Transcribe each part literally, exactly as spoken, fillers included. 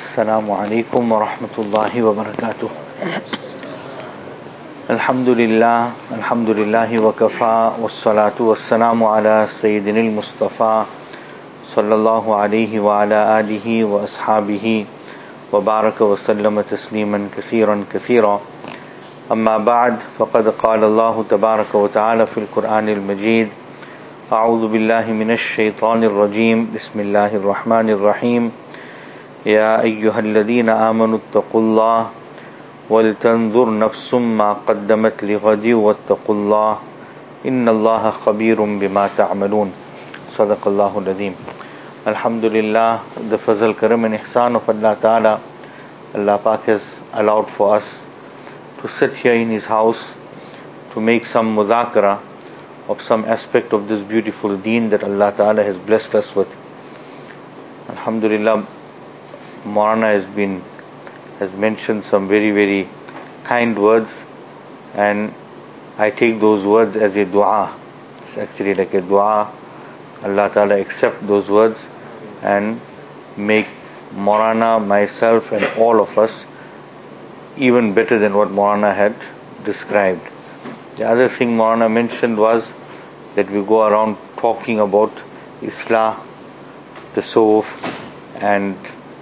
Assalamu alaikum wa rahmatullahi wa barakatuh. Alhamdulillah, alhamdulillahi wa kafa, wassalatu wassalamu ala Sayyidinil Mustafa sallallahu alayhi wa ala alihi wa ashabihi wa baraka wa sallama tasliman kathiran kathira. Amma ba'd, faqad qala Allahu tabaraka wa ta'ala fil Qur'anil Majid. A'udhu billahi minash shaitanir rajim. Bismillahir rahmanir rahim. يا أيها الذين آمنوا اتقوا الله ولتنظر نفس ما قدمت لغد واتقوا الله إن الله خبير بما تعملون. صدق الله العظيم. Alhamdulillah, the fazal karam and ihsan of Allah Ta'ala, Allah Pak has allowed for us to sit here in His house to make some muzakara of some aspect of this beautiful deen that Allah Ta'ala has blessed us with. Alhamdulillah, Maulana has been has mentioned some very very kind words, and I take those words as a dua. It's actually like a dua. Allah Ta'ala accept those words and make Maulana, myself and all of us even better than what Maulana had described. The other thing Maulana mentioned was that we go around talking about Islah, the Tasawwuf, and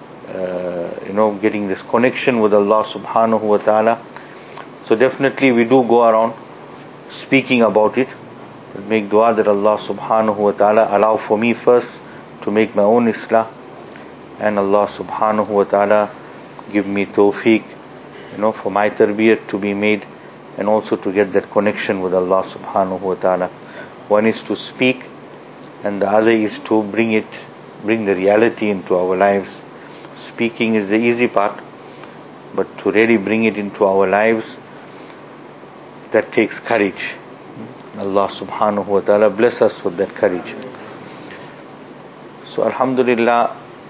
Uh, you know, getting this connection with Allah subhanahu wa ta'ala. So definitely we do go around speaking about it, but make dua that Allah subhanahu wa ta'ala allow for me first to make my own islah, and Allah subhanahu wa ta'ala give me tawfiq, you know, for my tarbiyat to be made, and also to get that connection with Allah subhanahu wa ta'ala. One is to speak, and the other is to bring it, bring the reality into our lives. Speaking is the easy part, but to really bring it into our lives, that takes courage. Allah subhanahu wa ta'ala bless us with that courage. So alhamdulillah,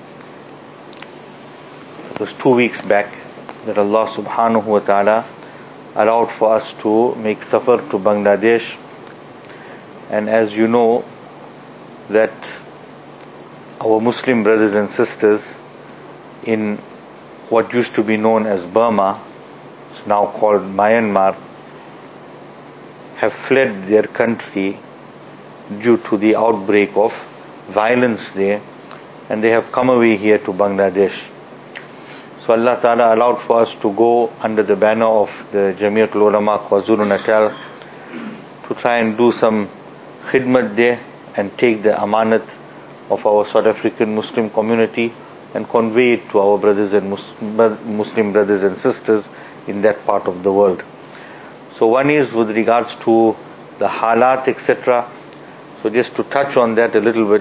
it was two weeks back that Allah subhanahu wa ta'ala allowed for us to make safar to Bangladesh. And as you know, that our Muslim brothers and sisters in what used to be known as Burma, it's now called Myanmar, have fled their country due to the outbreak of violence there, and they have come away here to Bangladesh. So Allah Ta'ala allowed for us to go under the banner of the Jamiatul Ulama KwaZulu-Natal to try and do some khidmat there and take the amanat of our South African Muslim community and convey it to our brothers and Muslim brothers and sisters in that part of the world. So one is with regards to the halat, et cetera. So just to touch on that a little bit,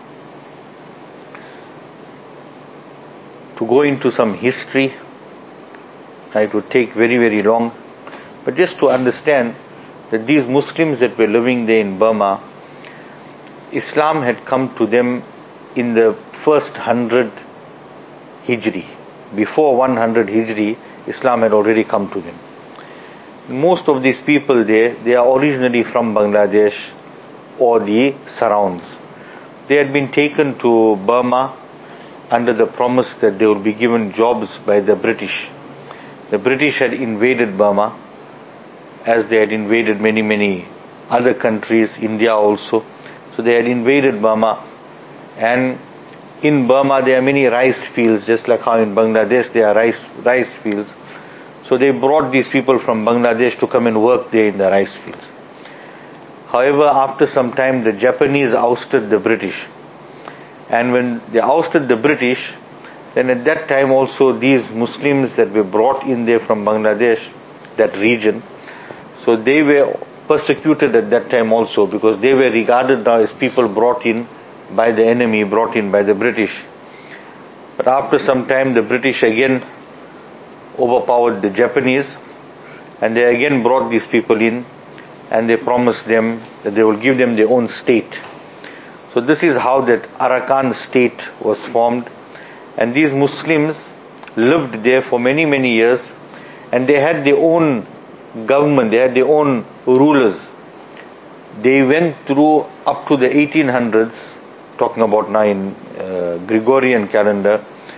to go into some history, it would take very very long, but just to understand that these Muslims that were living there in Burma, Islam had come to them in the first hundred Hijri. Before one hundred Hijri, Islam had already come to them. Most of these people there, they are originally from Bangladesh or the surrounds. They had been taken to Burma under the promise that they would be given jobs by the British. The British had invaded Burma, as they had invaded many many other countries, India also. So they had invaded Burma, and in Burma there are many rice fields, just like how in Bangladesh there are rice rice fields. So they brought these people from Bangladesh to come and work there in the rice fields. However, after some time the Japanese ousted the British, and when they ousted the British, then at that time also these Muslims that were brought in there from Bangladesh, that region, so they were persecuted at that time also, because they were regarded now as people brought in by the enemy, brought in by the British. But after some time the British again overpowered the Japanese, and they again brought these people in, and they promised them that they will give them their own state. So this is how that Arakan state was formed, and these Muslims lived there for many many years, and they had their own government, they had their own rulers. They went through up to the eighteen hundreds, talking about now in uh, Gregorian calendar,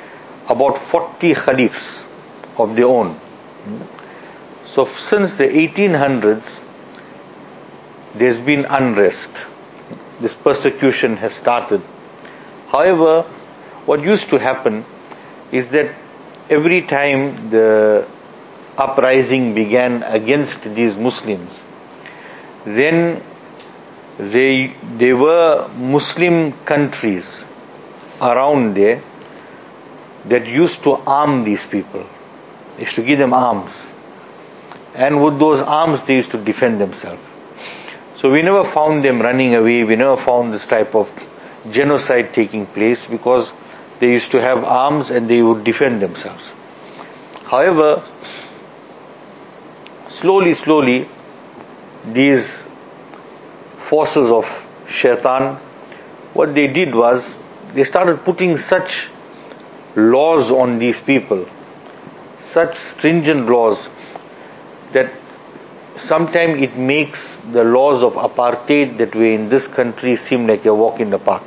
about forty Khalifs of their own. So since the eighteen hundreds, there's been unrest. This persecution has started. However, what used to happen is that every time the uprising began against these Muslims, then they, there were Muslim countries around there that used to arm these people. They used to give them arms. And with those arms, they used to defend themselves. So we never found them running away. We never found this type of genocide taking place, because they used to have arms and they would defend themselves. However, slowly, slowly, these forces of Shaitan, what they did was, they started putting such laws on these people, such stringent laws, that sometimes it makes the laws of apartheid that were in this country seem like a walk in the park.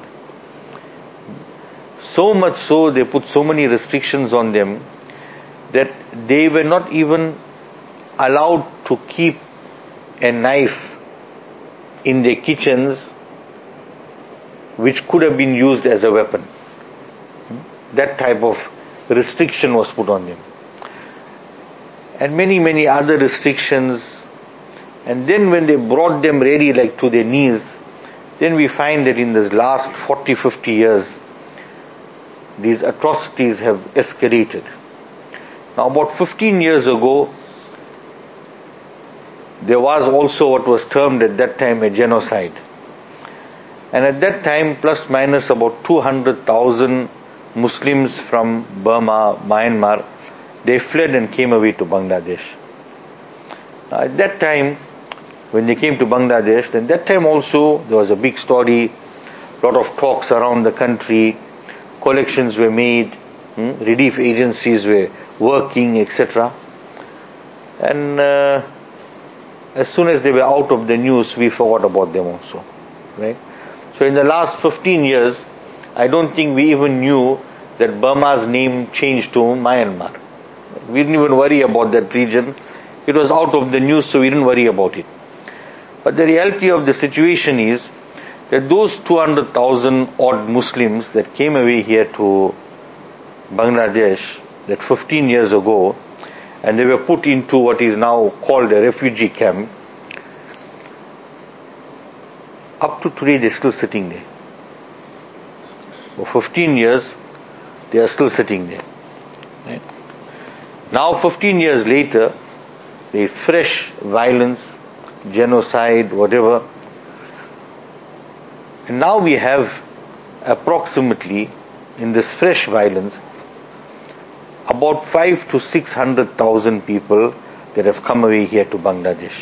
So much so, they put so many restrictions on them that they were not even allowed to keep a knife in their kitchens which could have been used as a weapon. That type of restriction was put on them. And many, many other restrictions. And then when they brought them really like to their knees, then we find that in the last forty, fifty years, these atrocities have escalated. Now about fifteen years ago, there was also what was termed at that time a genocide. And at that time, plus minus about two hundred thousand Muslims from Burma, Myanmar, they fled and came away to Bangladesh. Now at that time, when they came to Bangladesh, then that time also there was a big story, a lot of talks around the country, collections were made, hmm, relief agencies were working, et cetera. And uh, as soon as they were out of the news, we forgot about them also, right? So in the last fifteen years, I don't think we even knew that Burma's name changed to Myanmar. We didn't even worry about that region. It was out of the news, so we didn't worry about it. But the reality of the situation is that those two hundred thousand odd Muslims that came away here to Bangladesh, that fifteen years ago, and they were put into what is now called a refugee camp, up to today they're still sitting there. For fifteen years, they are still sitting there. Right? Now fifteen years later, there is fresh violence, genocide, whatever. And now we have approximately, in this fresh violence, about five to six hundred thousand people that have come away here to Bangladesh.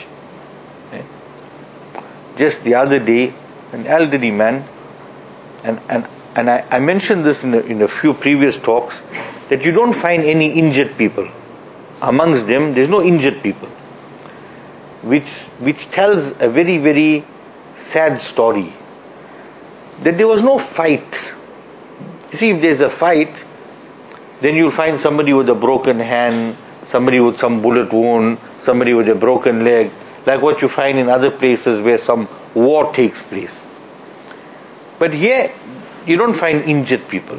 Right? Just the other day, an elderly man, and and and I, I mentioned this in a, in a few previous talks, that you don't find any injured people. Amongst them, there's no injured people. Which, which tells a very, very sad story. That there was no fight. You see, if there's a fight, then you'll find somebody with a broken hand, somebody with some bullet wound, somebody with a broken leg, like what you find in other places where some war takes place. But here, you don't find injured people.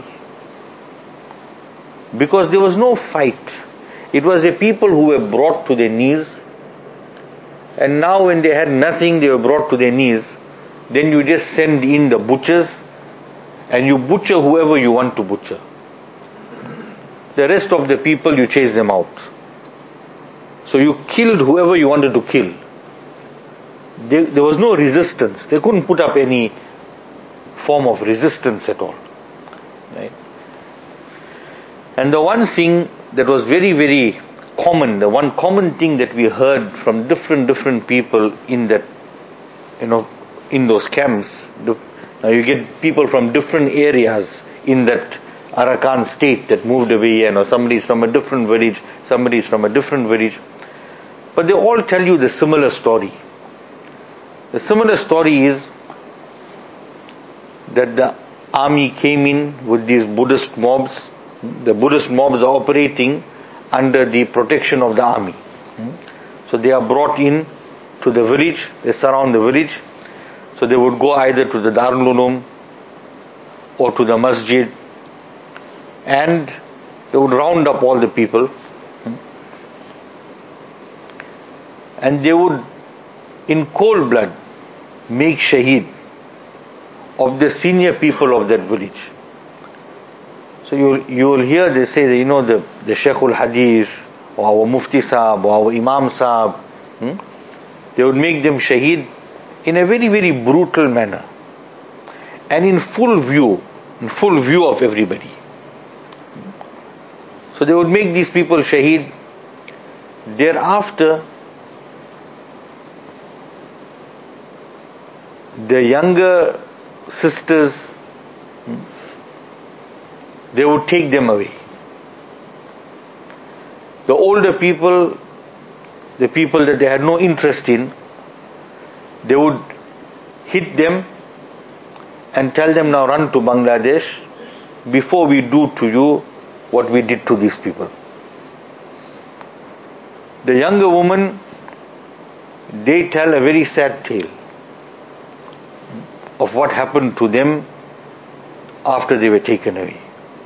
Because there was no fight. It was a people who were brought to their knees, and now when they had nothing, they were brought to their knees. Then you just send in the butchers, and you butcher whoever you want to butcher. The rest of the people, you chase them out. So you killed whoever you wanted to kill. There, there was no resistance. They couldn't put up any form of resistance at all. Right? And the one thing that was very, very common, the one common thing that we heard from different, different people in that, you know, in those camps. Now you get people from different areas in that Arakan state that moved away, you know, somebody's from a different village, somebody's from a different village. But they all tell you the similar story. The similar story is that the army came in with these Buddhist mobs. The Buddhist mobs are operating under the protection of the army. So they are brought in to the village, they surround the village. So they would go either to the Darul Uloom or to the masjid, and they would round up all the people, and they would, in cold blood, make shaheed of the senior people of that village. So you you will hear they say that, you know, the, the Sheikhul Hadith, or our Mufti Sahab, or our Imam Sahab, hmm? they would make them shaheed in a very, very brutal manner, and in full view, in full view of everybody. So they would make these people shaheed. Thereafter, the younger sisters, they would take them away. The older people, the people that they had no interest in, they would hit them and tell them, now run to Bangladesh before we do to you what we did to these people. The younger women, they tell a very sad tale of what happened to them after they were taken away.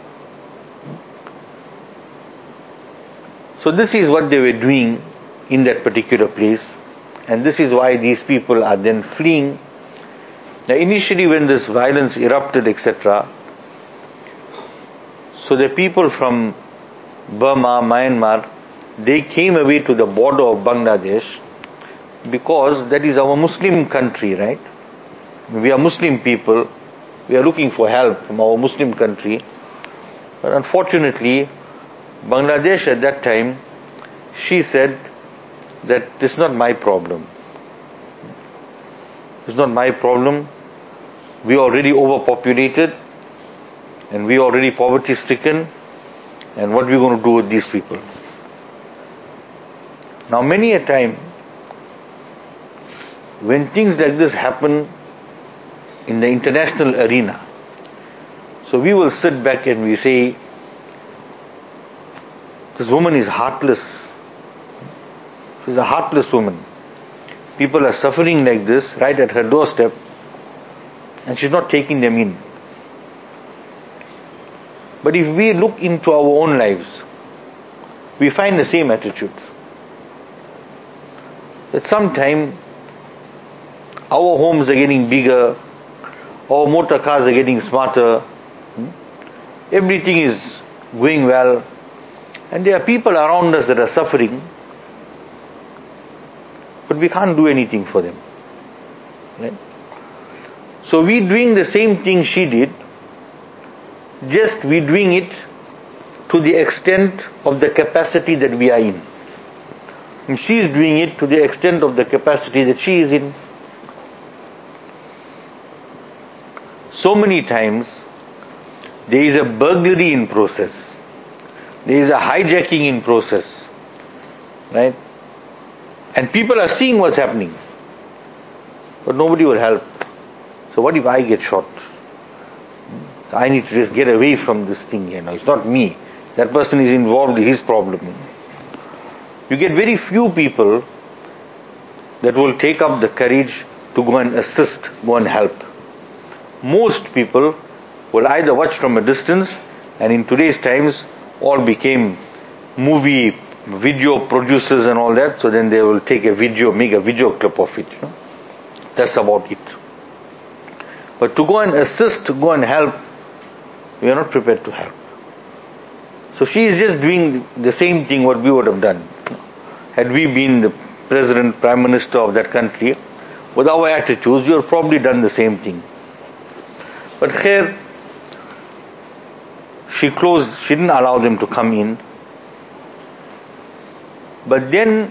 So this is what they were doing in that particular place, and this is why these people are then fleeing. Now initially when this violence erupted, et cetera, so the people from Burma, Myanmar, they came away to the border of Bangladesh, because that is our Muslim country, right? We are Muslim people, we are looking for help from our Muslim country, but unfortunately Bangladesh at that time, she said that this is not my problem. It's not my problem. We are already overpopulated, and we are already poverty stricken, and what are we going to do with these people? Now many a time, when things like this happen in the international arena, so we will sit back and we say, this woman is heartless. She's a heartless woman. People are suffering like this right at her doorstep, and she's not taking them in. But if we look into our own lives, we find the same attitude. That sometime our homes are getting bigger, our motor cars are getting smarter, everything is going well, and there are people around us that are suffering, but we can't do anything for them. Right? So we doing the same thing she did, just we doing it to the extent of the capacity that we are in. And she is doing it to the extent of the capacity that she is in. So many times there is a burglary in process. There is a hijacking in process, right? And people are seeing what's happening, but nobody will help. So what if I get shot? I need to just get away from this thing, you know. It's not me. That person is involved in his problem. You get very few people that will take up the courage to go and assist, go and help. Most people will either watch from a distance, and in today's times, all became movie, video producers and all that, so then they will take a video, make a video clip of it. You know? That's about it. But to go and assist, to go and help, we are not prepared to help. So she is just doing the same thing what we would have done. Had we been the president, prime minister of that country, with our attitudes, we would have probably done the same thing. But here, she closed, she didn't allow them to come in. But then,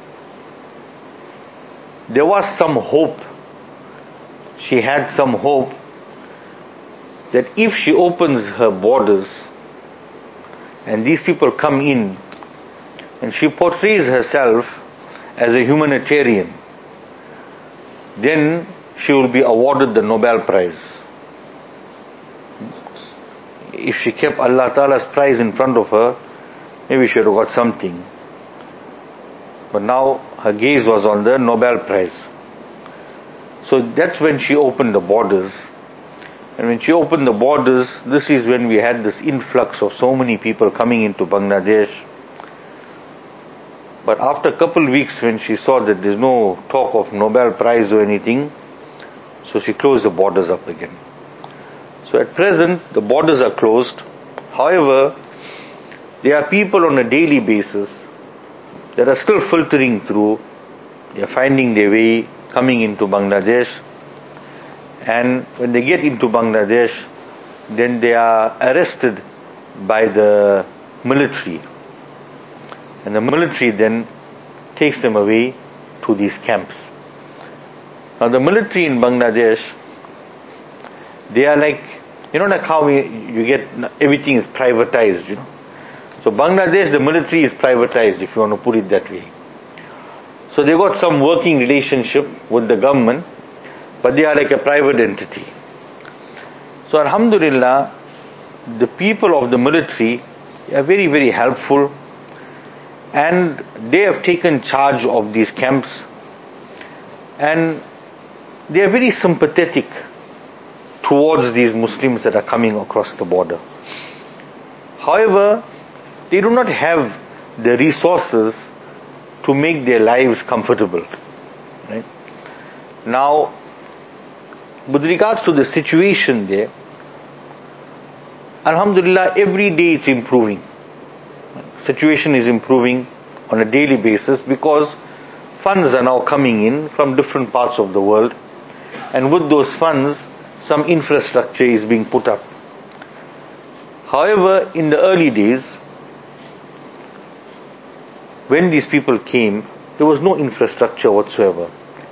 there was some hope. She had some hope that if she opens her borders and these people come in and she portrays herself as a humanitarian, then she will be awarded the Nobel Prize. if she kept Allah Ta'ala's prize in front of her, maybe she would have got something. But now her gaze was on the Nobel Prize. So that's when she opened the borders. And when she opened the borders, this is when we had this influx of so many people coming into Bangladesh. But after a couple of weeks, when she saw that there's no talk of Nobel Prize or anything, so she closed the borders up again. So at present, the borders are closed. However, there are people on a daily basis that are still filtering through. They are finding their way, coming into Bangladesh. And when they get into Bangladesh, then they are arrested by the military. And the military then takes them away to these camps. Now the military in Bangladesh, they are like, you know, like how we, you get, everything is privatized, you know. So Bangladesh, the military is privatized, if you want to put it that way. So they got some working relationship with the government, but they are like a private entity. So Alhamdulillah, the people of the military are very, very helpful, and they have taken charge of these camps, and they are very sympathetic towards these Muslims that are coming across the border. However, they do not have the resources to make their lives comfortable. Right? Now, with regards to the situation there, Alhamdulillah, every day it's improving. Situation is improving on a daily basis because funds are now coming in from different parts of the world, and with those funds, some infrastructure is being put up. However, in the early days, when these people came, there was no infrastructure whatsoever.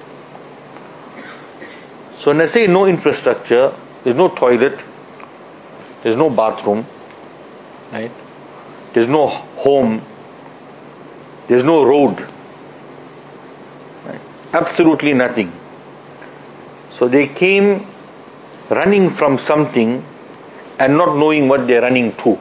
So when I say no infrastructure, there's no toilet, there's no bathroom, right? There's no home, there's no road, right? Absolutely nothing. So they came running from something and not knowing what they're running to.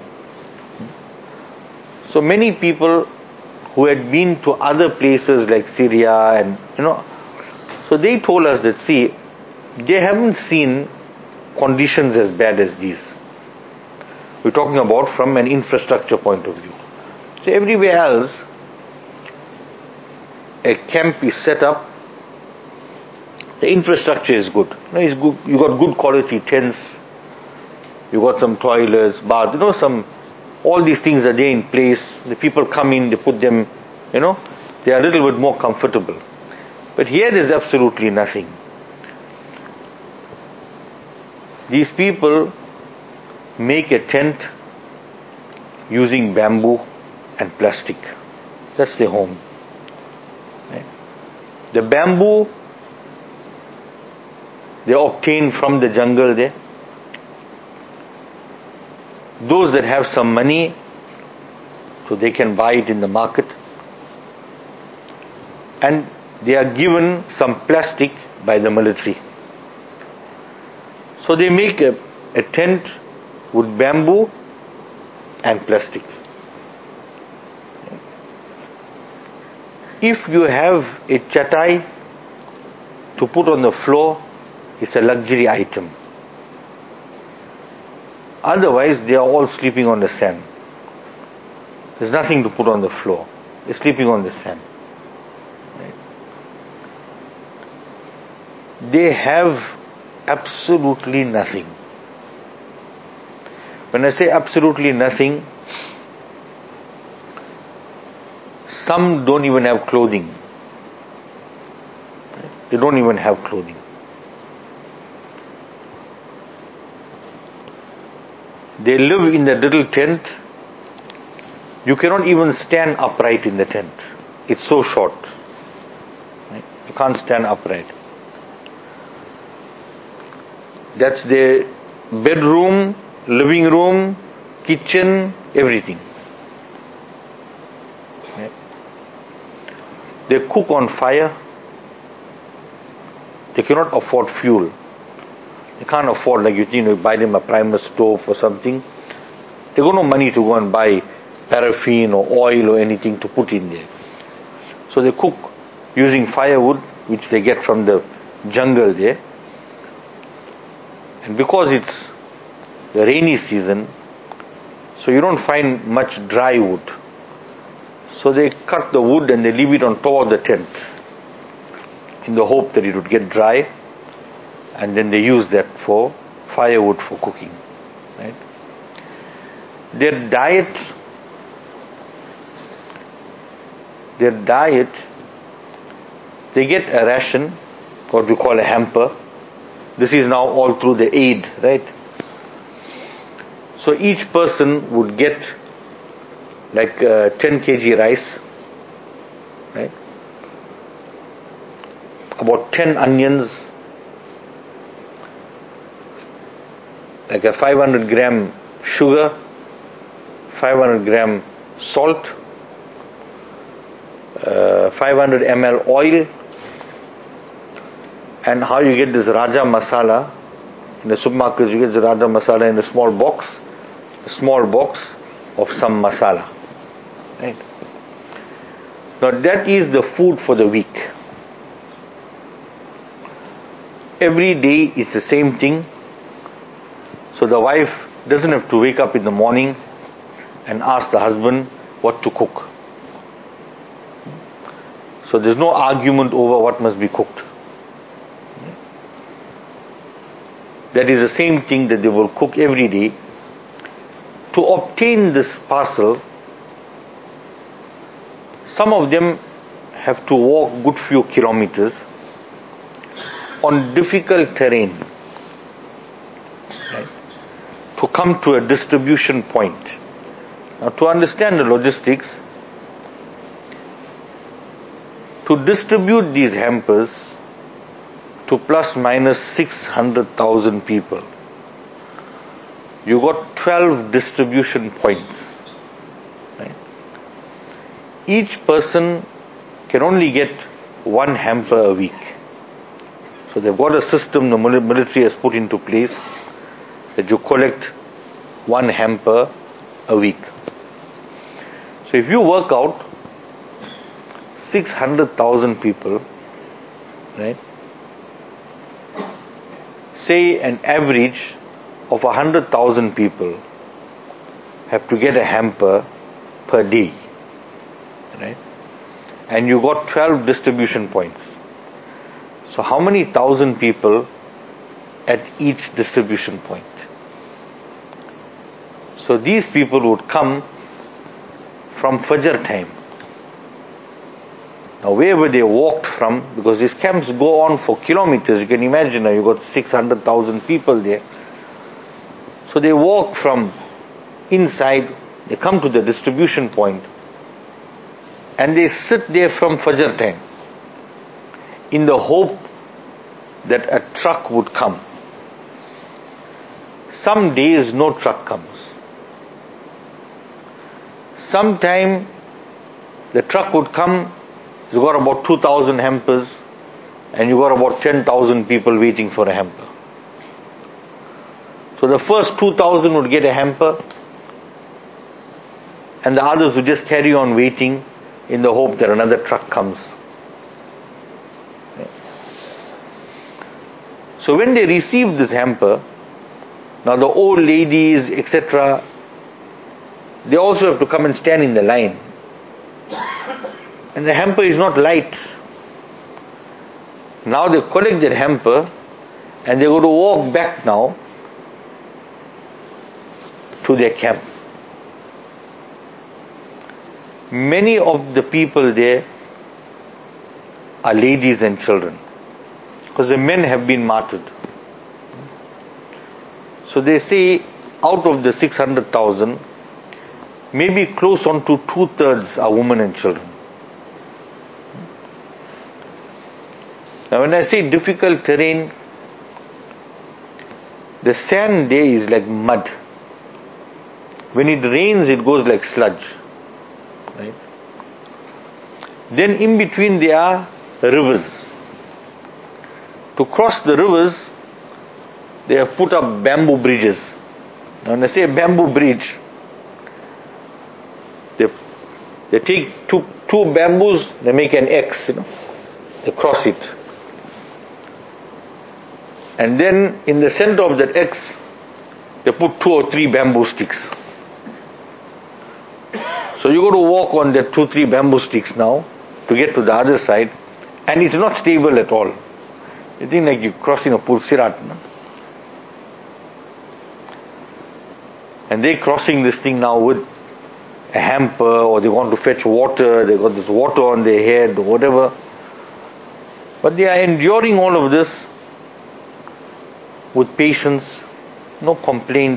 So many people who had been to other places like Syria and, you know, so they told us that, see, they haven't seen conditions as bad as these. We're talking about from an infrastructure point of view. So everywhere else, a camp is set up, the infrastructure is good. You know, it's good. You got good quality tents, you got some toilets, baths, you know, some, all these things are there in place. The people come in, they put them, you know, they are a little bit more comfortable. But here there's absolutely nothing. These people make a tent using bamboo and plastic. That's their home. Right? The bamboo they obtain from the jungle there. Those that have some money, so they can buy it in the market. And they are given some plastic by the military. So they make a, a tent with bamboo and plastic. If you have a chatai to put on the floor, it's a luxury item. Otherwise, they are all sleeping on the sand. There's nothing to put on the floor. They're sleeping on the sand. Right? They have absolutely nothing. When I say absolutely nothing, some don't even have clothing. They don't even have clothing. They live in that little tent. You cannot even stand upright in the tent. It's so short. Right? You can't stand upright. That's their bedroom, living room, kitchen, everything. Right? They cook on fire. They cannot afford fuel. They can't afford, like you think, you buy them a primus stove or something. They got no money to go and buy paraffin or oil or anything to put in there. So they cook using firewood, which they get from the jungle there. And because it's the rainy season, so you don't find much dry wood. So they cut the wood and they leave it on top of the tent in the hope that it would get dry, and then they use that for firewood for cooking. Right? Their diet, their diet, they get a ration, what we call a hamper. This is now all through the aid, right? So each person would get like uh, ten kilograms rice, right? About ten onions, like a five hundred gram sugar, five hundred gram salt, uh, five hundred milliliters oil, and how you get this Raja masala. In the supermarkets you get the Raja masala in a small box, a small box of some masala. Right? Now that is the food for the week. Every day is the same thing. So the wife doesn't have to wake up in the morning and ask the husband what to cook. So there's no argument over what must be cooked. That is the same thing that they will cook every day. To obtain this parcel, some of them have to walk good few kilometers on difficult terrain, right, to come to a distribution point. Now, to understand the logistics, to distribute these hampers to plus minus six hundred thousand people, you got twelve distribution points. Right? Each person can only get one hamper a week. So they've got a system the military has put into place that you collect one hamper a week. So if you work out six hundred thousand people, right, say an average of one hundred thousand people have to get a hamper per day, right? And you got twelve distribution points. So how many thousand people at each distribution point? So these people would come from Fajr time. Now wherever they walked from, because these camps go on for kilometers, you can imagine now you got six hundred thousand people there. So they walk from inside, they come to the distribution point, and they sit there from Fajr time in the hope that a truck would come. Some days no truck comes. Sometime the truck would come, you got about two thousand hampers, and you got about ten thousand people waiting for a hamper. So the first two thousand would get a hamper, and the others would just carry on waiting in the hope that another truck comes. So when they receive this hamper, now the old ladies, et cetera, they also have to come and stand in the line. And the hamper is not light. Now they collect their hamper and they go to walk back now to their camp. Many of the people there are ladies and children, because the men have been martyred. So they say out of the six hundred thousand, maybe close on to two-thirds are women and children. Now when I say difficult terrain, the sand there is like mud. When it rains, it goes like sludge. Right? Then in between there are rivers. To cross the rivers, they have put up bamboo bridges. Now when I say a bamboo bridge, They take two, two bamboos, they make an X, you know, they cross it. And then in the center of that X, they put two or three bamboo sticks. So you got to walk on the two, three bamboo sticks now to get to the other side, and it's not stable at all. You think like you're crossing a pulsirat. No? And they're crossing this thing now with a hamper, or they want to fetch water, they got this water on their head, or whatever. But they are enduring all of this with patience, no complaint.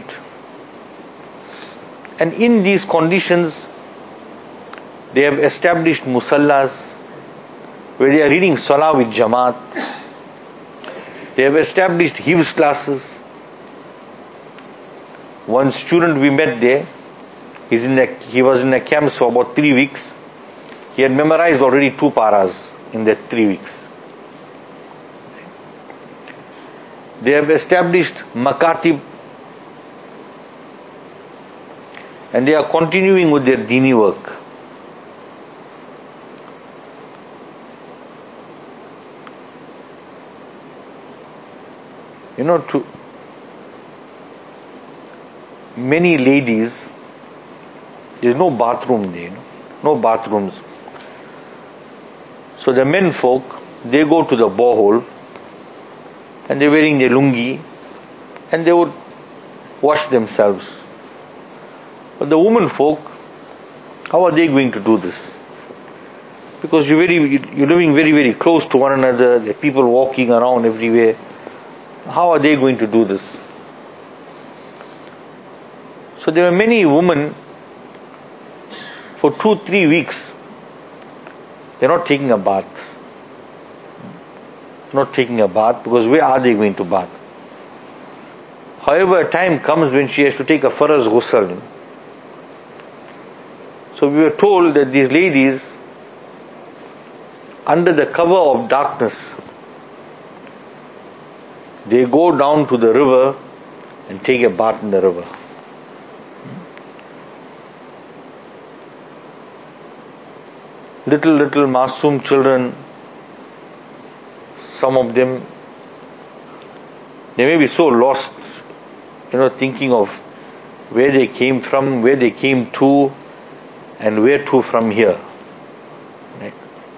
And in these conditions, they have established musallas where they are reading salah with jamaat. They have established hifz classes. One student we met there, he's in the, he was in the camps for about three weeks. He had memorized already two paras in that three weeks. They have established makatib, and they are continuing with their dini work. You know, to many ladies, there is no bathroom there, you know, no bathrooms. So the men folk, they go to the borehole, and they're wearing their lungi, and they would wash themselves. But the women folk, how are they going to do this? Because you're very, you're living very, very close to one another. There are people walking around everywhere. How are they going to do this? So there were many women, for two, three weeks, they're not taking a bath. Not taking a bath, because where are they going to bath? However, a time comes when she has to take a faraz ghusl. So we were told that these ladies, under the cover of darkness, they go down to the river and take a bath in the river. Little, little masoom children, some of them, they may be so lost, you know, thinking of where they came from, where they came to, and where to from here. Right?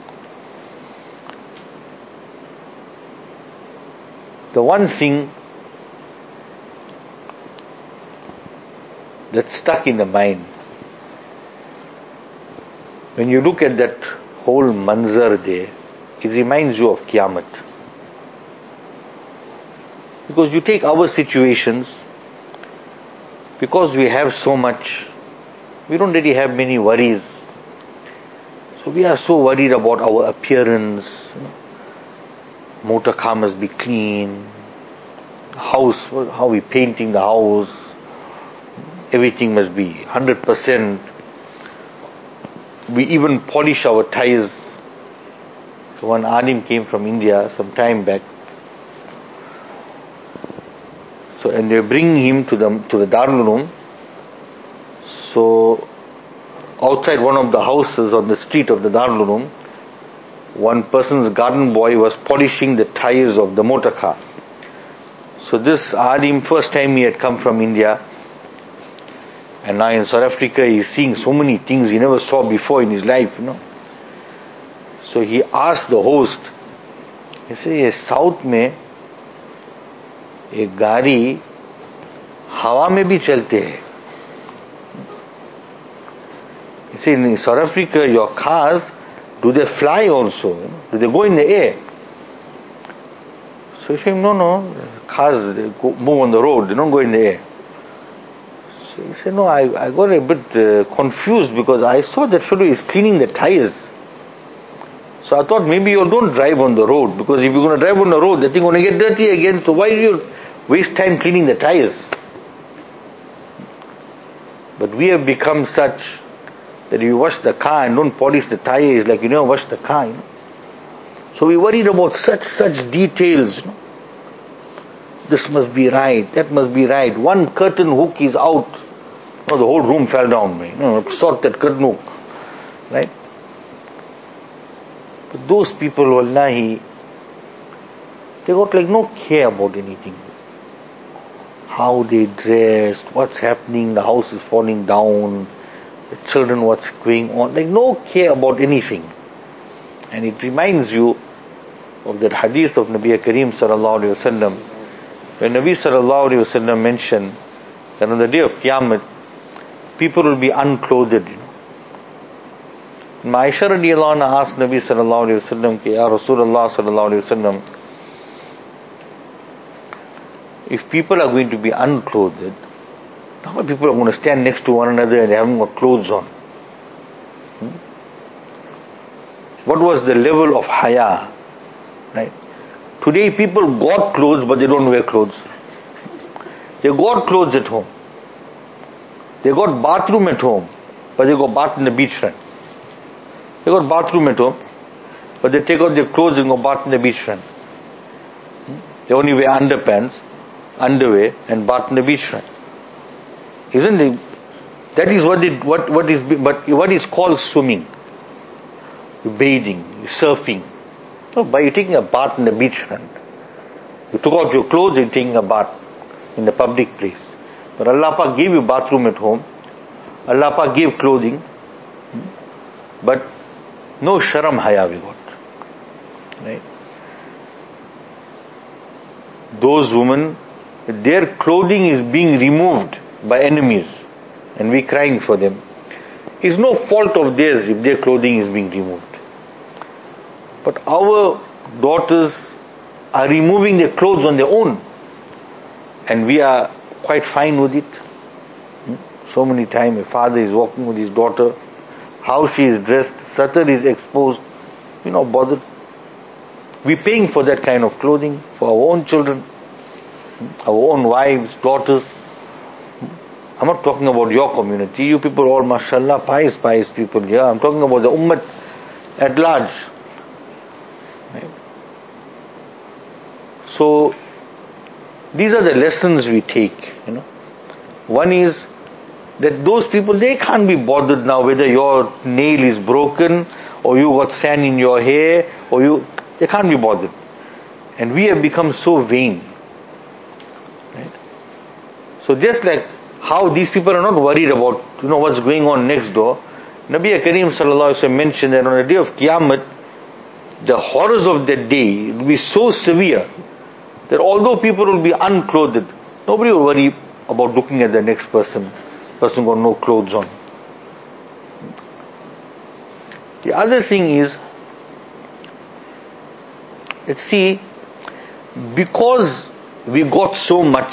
The one thing that's stuck in the mind, when you look at that whole manzar there, it reminds you of Qiyamah. Because you take our situations, because we have so much, we don't really have many worries. So we are so worried about our appearance. You know, motor car must be clean. House, how we painting the house. Everything must be one hundred percent. We even polish our tires. So one alim came from India some time back. So and they bring him to the to the Darul Uloom. So outside one of the houses on the street of the Darul Uloom, one person's garden boy was polishing the tires of the motor car. So this alim, first time he had come from India, and now in South Africa he's seeing so many things he never saw before in his life, you know. So he asked the host, he said, "Ye South mein एक गाड़ी हवा में भी चलते हैं." You see, in South Africa, your cars, do they fly also? Do they go in the air? So he said, no, no, cars they go, move on the road, they don't go in the air. So he said, no, I, I got a bit uh, confused because I saw that fellow is cleaning the tires. So I thought maybe you don't drive on the road, because if you're going to drive on the road, the thing going to get dirty again, so why do you waste time cleaning the tires? But we have become such that if you wash the car and don't polish the tire, it's like you never wash the car. You know? So we worried about such, such details. You know? This must be right, that must be right. One curtain hook is out. Oh, the whole room fell down. You know, sort that curtain hook. Right? But those people, wallahi, they got like no care about anything. How they dressed, what's happening, the house is falling down, the children, what's going on, like no care about anything. And it reminds you of that hadith of Nabi Kareem sallallahu alayhi wa sallam, when Nabi sallallahu alayhi wa sallam mentioned that on the day of Qiyamah, people will be unclothed, you know. Aisha radiallahu anha asked Nabi sallallahu alayhi wa sallam, Ya Rasulullah sallallahu alayhi wa sallam, if people are going to be unclothed, how many people are going to stand next to one another and they haven't got clothes on? Hmm? What was the level of haya? Right? Today people got clothes but they don't wear clothes. They got clothes at home. They got bathroom at home but they go bath in the beachfront. They got bathroom at home but they take out their clothes and go bath in the beachfront. Hmm? They only wear underpants, underwear and bath in the beachfront. Isn't it? That is what it, what what is but what is called swimming, bathing, surfing. So by you taking a bath in the beachfront, you took out your clothes and taking a bath in the public place. But Allah Pak gave you bathroom at home. Allah Pak gave clothing, but no sharam haya we got. Right? Those women, their clothing is being removed by enemies and we crying for them. It's no fault of theirs if their clothing is being removed. But our daughters are removing their clothes on their own and we are quite fine with it. So many times a father is walking with his daughter, how she is dressed, satar is exposed, we're not bothered. We're paying for that kind of clothing for our own children, our own wives, daughters. I'm not talking about your community. You people are all, mashallah, pious, pious people here. I'm talking about the ummah at large. Right? So, these are the lessons we take, you know. One is that those people, they can't be bothered now whether your nail is broken or you got sand in your hair or you, they can't be bothered. And we have become so vain. Right? So just like how these people are not worried about, you know, what's going on next door. Nabi Kareem sallallahu alaihi wasallam mentioned that on the day of Qiyamah, the horrors of that day will be so severe that although people will be unclothed, nobody will worry about looking at the next person. Person got no clothes on. The other thing is, let's see, because we got so much,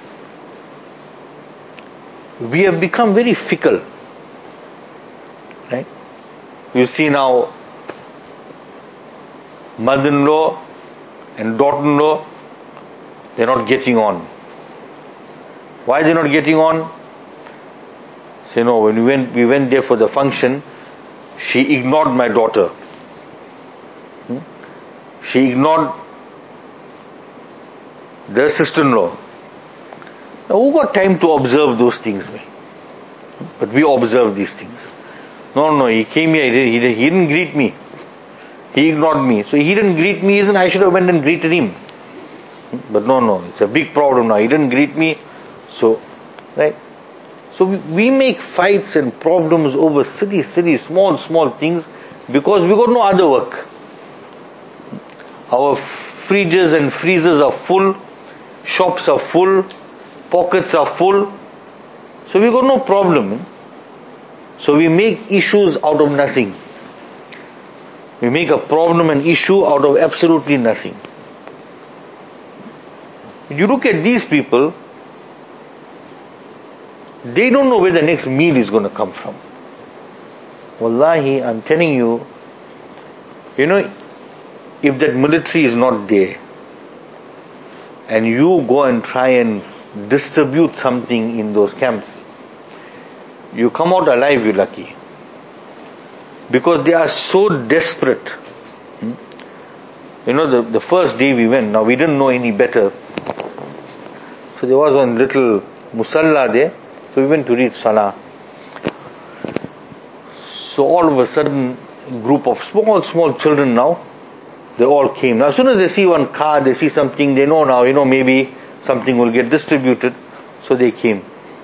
we have become very fickle. Right? You see now, mother-in-law and daughter-in-law, they're not getting on. Why are they not getting on? Say, no, when we went, we went there for the function, she ignored my daughter. Hmm? She ignored their sister-in-law. Now, who got time to observe those things? But we observe these things. No, no, he came here, he, he, he didn't greet me. He ignored me. So he didn't greet me, isn't I should have went and greeted him. But no, no, it's a big problem now. He didn't greet me. So, right? So we, we make fights and problems over silly, silly, small, small things because we got no other work. Our fridges and freezers are full, shops are full, pockets are full. So we got no problem. So we make issues out of nothing. We make a problem and issue out of absolutely nothing. You look at these people, they don't know where the next meal is going to come from. Wallahi, I'm telling you, you know, if that military is not there, and you go and try and distribute something in those camps, you come out alive, you're lucky. Because they are so desperate. Hmm? You know, the, the first day we went, now we didn't know any better. So there was one little musalla there. So we went to read salah. So all of a sudden, a group of small, small children now, they all came. Now as soon as they see one car, they see something, they know now, you know, maybe something will get distributed. So they came.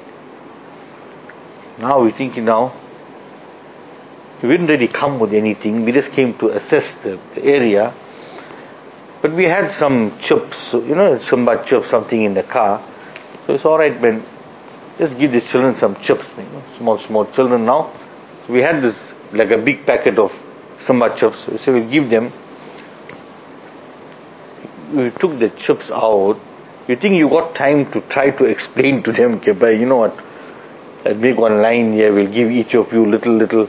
Now we're thinking now, we didn't really come with anything, we just came to assess the, the area. But we had some chips, you know, some chips, something in the car. So it's alright, man, just give these children some chips, you know, small, small children now. So we had this, like a big packet of samba chips. So we give them. We took the chips out. You think you got time to try to explain to them, okay, but you know what, I'll make one line here, we'll give each of you little, little.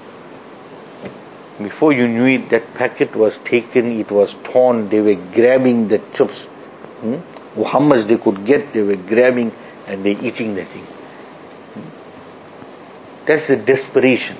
Before you knew it, that packet was taken, it was torn, they were grabbing the chips. Hmm? How much they could get, they were grabbing and they eating the thing. Hmm? That's the desperation.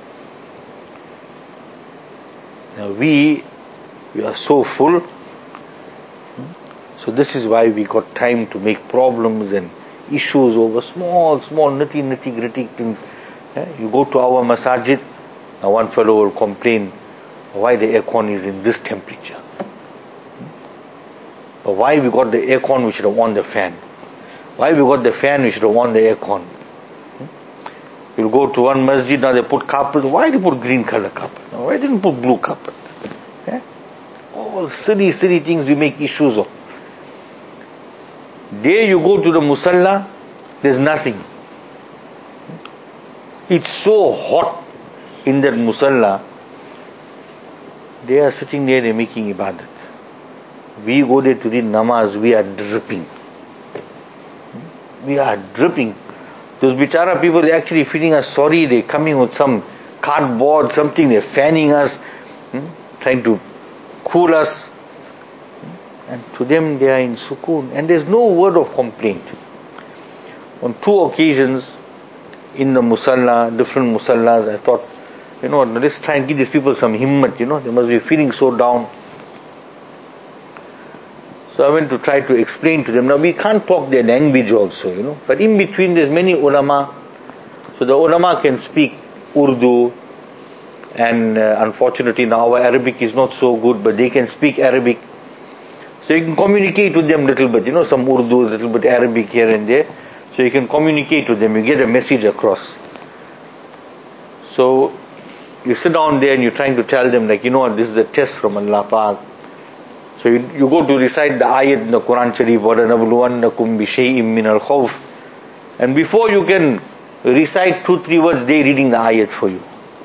Now we, we are so full. Hmm? So this is why we got time to make problems and issues over small, small, nitty, nitty, gritty things. Yeah? You go to our masajid, now one fellow will complain, why the aircon is in this temperature. Hmm? But why we got the aircon, we should have on the fan. Why we got the fan, we should have on the aircon. Hmm? You'll go to one masjid, now they put carpet. Why they put green color carpet? Now, why didn't put blue carpet? Yeah? All silly, silly things we make issues of. There you go to the musalla, there's nothing. It's so hot in that musalla. They are sitting there, they're making ibadat. We go there to read namaz, we are dripping. We are dripping. Those bichara people, they're actually feeling us sorry, they're coming with some cardboard, something, they're fanning us, hmm? trying to cool us. And to them they are in sukoon. And there's no word of complaint. On two occasions in the musalla, different musallas, I thought, you know, let's try and give these people some himmat, you know, they must be feeling so down. So I went to try to explain to them. Now we can't talk their language also, you know, but in between there's many ulama. So the ulama can speak Urdu, and uh, unfortunately now our Arabic is not so good, but they can speak Arabic. So you can communicate with them a little bit, you know, some Urdu, a little bit Arabic here and there. So you can communicate with them, you get a message across. So you sit down there and you're trying to tell them, like, you know what, this is a test from Allah Pak. So you, you go to recite the ayat in the Quran Sharif, وَلَنَبْلُوَنَّكُمْ بِشَيْءٍ مِّنَ الْخَوْفِ. And before you can recite two, three words, they're reading the ayat for you.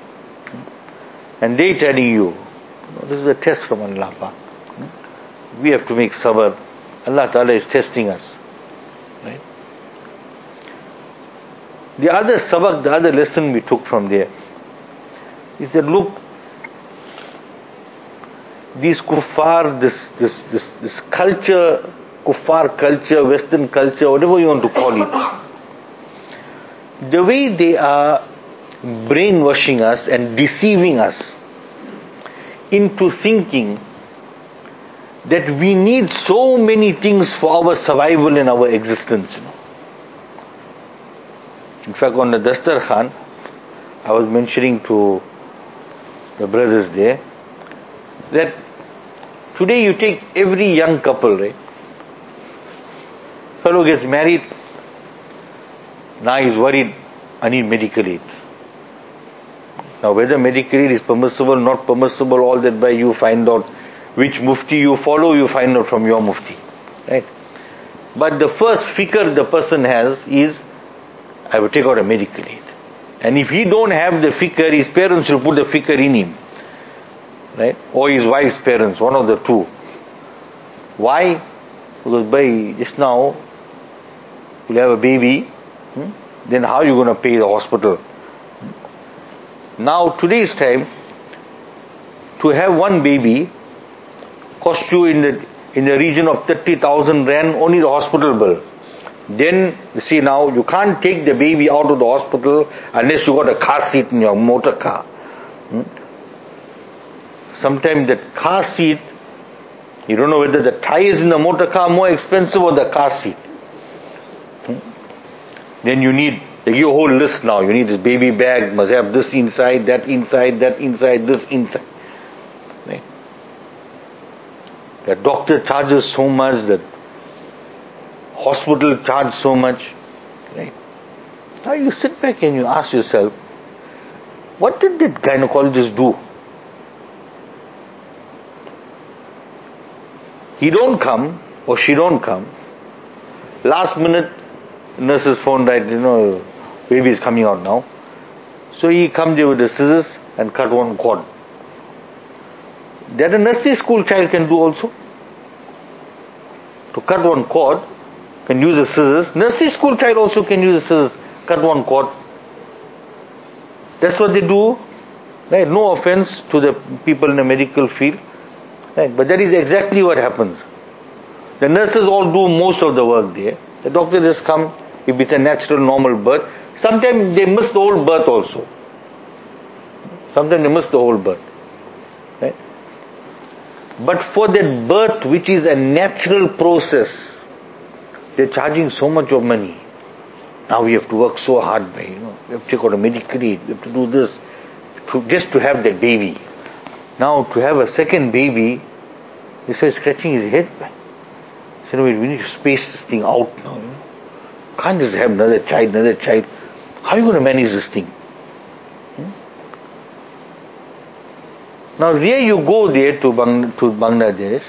And they're telling you, this is a test from Allah Pak. We have to make sabr. Allah Ta'ala is testing us. Right? The other sabak, the other lesson we took from there is that, look, these kuffar, this, this, this, this culture, kuffar culture, Western culture, whatever you want to call it, the way they are brainwashing us and deceiving us into thinking that we need so many things for our survival and our existence. You know. In fact, on the Dastarkhan, I was mentioning to the brothers there that today you take every young couple, right? Fellow gets married, now he's worried, I need medical aid. Now whether medical aid is permissible, not permissible, all that by you find out. Which mufti you follow, you find out from your mufti. Right? But the first fikr the person has is, I will take out a medical aid. And if he don't have the fikr, his parents will put the fikr in him. Right? Or his wife's parents, one of the two. Why? Because by just now, you'll have a baby, hmm? then how are you going to pay the hospital? Now, today's time, to have one baby, cost you in the in the region of thirty thousand rand, only the hospital bill. Then, you see now, you can't take the baby out of the hospital unless you got a car seat in your motor car. Hmm? Sometimes that car seat, you don't know whether the tires in the motor car are more expensive or the car seat. Hmm? Then you need They give you a whole list now. You need this baby bag, must have this inside, that inside, that inside, this inside. Right? The doctor charges so much, the hospital charges so much. Right? Now you sit back and you ask yourself, what did that gynecologist do? He don't come or she don't come. Last minute, nurse's phone, right, you know, baby is coming out now. So he comes there with the scissors and cut one cord. That a nursery school child can do also. To cut one cord, can use the scissors. Nursery school child also can use the scissors, cut one cord. That's what they do. Right? No offense to the people in the medical field. Right? But that is exactly what happens. The nurses all do most of the work there. The doctor just come, if it's a natural, normal birth. Sometimes they miss the whole birth also. Sometimes they miss the whole birth. Right? But for that birth, which is a natural process, they're charging so much of money. Now we have to work so hard, you know. We have to take out a medical aid. We have to do this to, just to have that baby. Now to have a second baby, this guy is scratching his head. So no, we need to space this thing out now. You know. Can't just have another child, another child. How are you going to manage this thing? Hmm? Now there you go there to, Bang, to Bangladesh.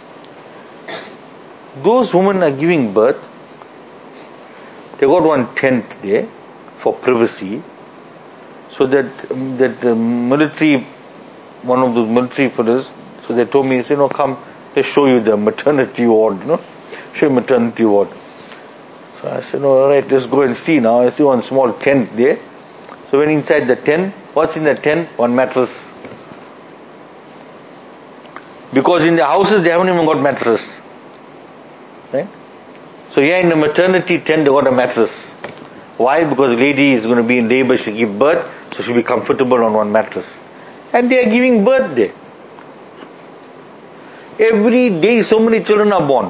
Those women are giving birth. They got one tent there for privacy, so that um, that the military, one of those military fellows, so they told me, they said, no, come, let's show you the maternity ward, you know, show you maternity ward. So I said, no, all right, let's go and see now. I see one small tent there. So when inside the tent, what's in the tent? One mattress. Because in the houses they haven't even got mattress. Right? So here in the maternity tent they got a mattress. Why? Because the lady is going to be in labor, she'll give birth, so she'll be comfortable on one mattress. And they are giving birth there. Every day so many children are born.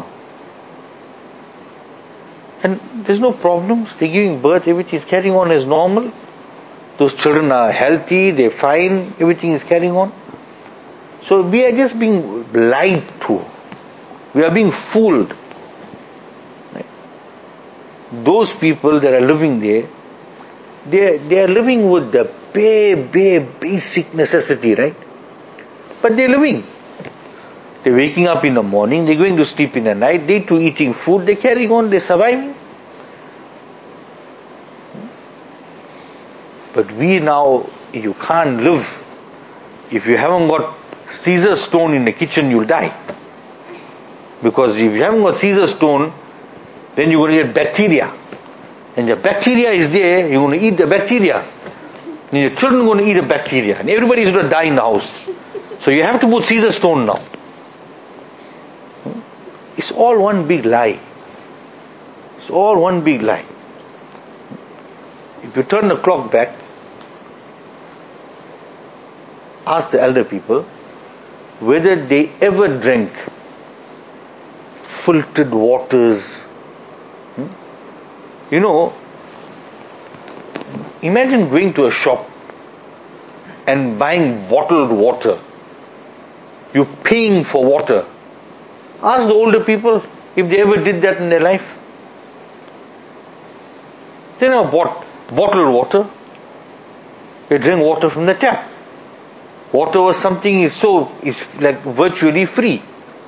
And there's no problems. They're giving birth, everything is carrying on as normal. Those children are healthy, they're fine, everything is carrying on. So we are just being lied to. We are being fooled. Right? Those people that are living there, they they are living with the bare, bare, basic necessity, right? But they're living. They're waking up in the morning, they're going to sleep in the night, they too eating food, they're carrying on, they're surviving. But we now, you can't live. If you haven't got Caesar stone in the kitchen, you'll die. Because if you haven't got Caesar stone, then you're going to get bacteria. And the bacteria is there, you're going to eat the bacteria. And your children are going to eat the bacteria. And everybody's going to die in the house. So you have to put Caesar stone now. It's all one big lie. It's all one big lie. If you turn the clock back, ask the elder people whether they ever drank filtered waters. Hmm? You know, imagine going to a shop and buying bottled water. You're paying for water. Ask the older people if they ever did that in their life. They never bought bottled water. They drink water from the tap. Water was something is so is like virtually free.